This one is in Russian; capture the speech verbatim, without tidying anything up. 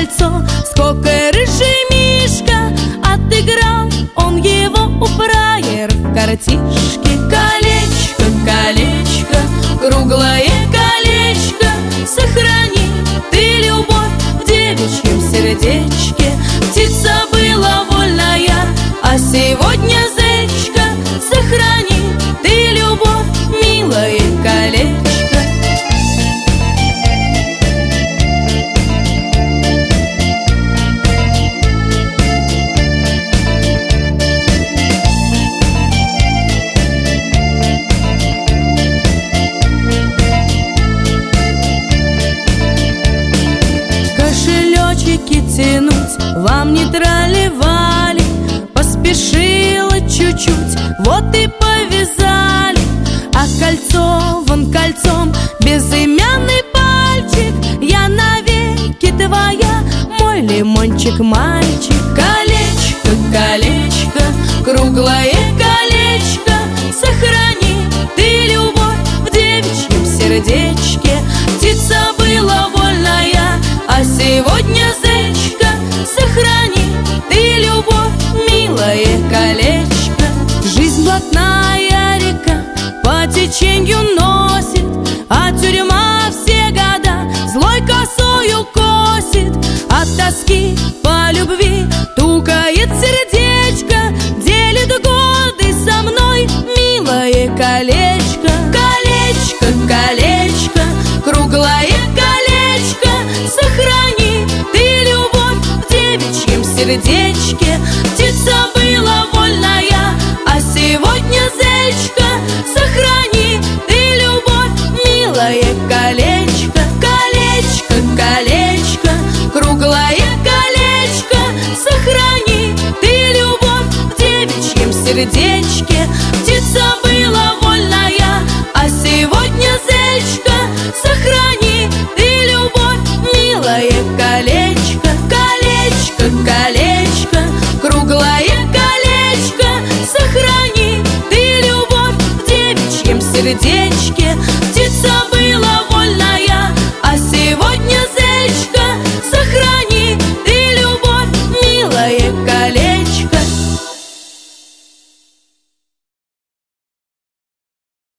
кольцо. Сколько рыжий мишка отыграл он его у фраер в картишке. Колечко, колечко, круглое колечко, сохрани ты любовь в девичьем сердечке. Птица была вольная, а сегодня зечка. Сохрани ты любовь, милое колечко. Кошелечки тянуть вам не тролливали, поспешила чуть-чуть, вот и повязали. А кольцо, вон кольцом, безымянный пальчик, я навеки твоя, мой лимончик-мальчик. Колечко, колечко, круглое колечко, сохрани ты любовь в девичьем сердечке. Птица была вольная, а сегодня зечка. Сохрани ты любовь, милое колечко. Жизнь блатная река по теченью носит, а тюрьма все года злой косою косит. От тоски по любви тукает сердечко, делит годы со мной, милое колечко. Колечко, колечко, круглое колечко, сохрани ты любовь в девичьем сердечке. Птица была вольная, а сегодня зечка. Сохрани ты любовь, милое колечко. Колечко, колечко, круглое колечко, сохрани ты любовь в девичьем сердечке. Птица была вольная, а сегодня зечка. Сохрани ты любовь, милое колечко. Колечко, колечко, круглое колечко, сохрани ты любовь в девичьем сердечке.